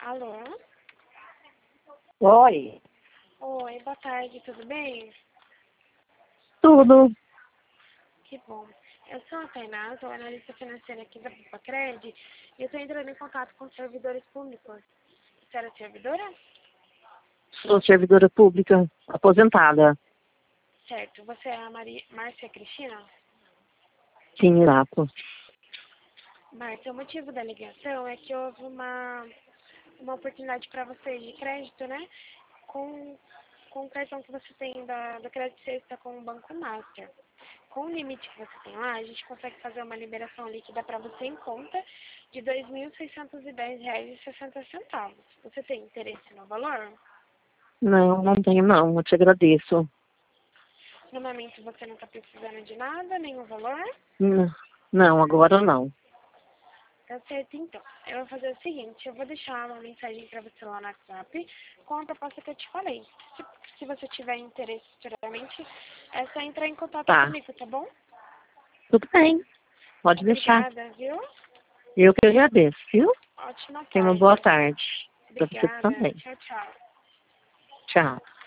Alô? Oi, Oi, boa tarde, tudo bem? tudo. Que bom. Eu sou a Tainá, sou analista financeira aqui da Pupacred e eu estou entrando em contato com servidores públicos. Você era servidora? Sou servidora pública, aposentada. Certo. Você é a Márcia Cristina? Sim, exato. Márcia, o motivo da ligação é que houve uma oportunidade para você de crédito, né? Com o cartão que você tem da Crédito Sexta com o Banco Master. Com o limite que você tem lá, a gente consegue fazer uma liberação líquida para você em conta de R$ 2.610,60. Você tem interesse no valor? Não, não tenho não, eu te agradeço. No momento você não está precisando de nada, nenhum valor? N- Não, agora não. Tá certo, então. Eu vou fazer o seguinte, eu vou deixar uma mensagem para você lá no WhatsApp com a proposta que eu te falei. Se você tiver interesse futuramente, é só entrar em contato Tá, comigo, tá bom? tudo bem, pode deixar. Obrigada, viu? Eu que agradeço, viu? Ótima Tenha uma tarde. boa tarde para você Obrigada. também. Tchau, tchau. Tchau.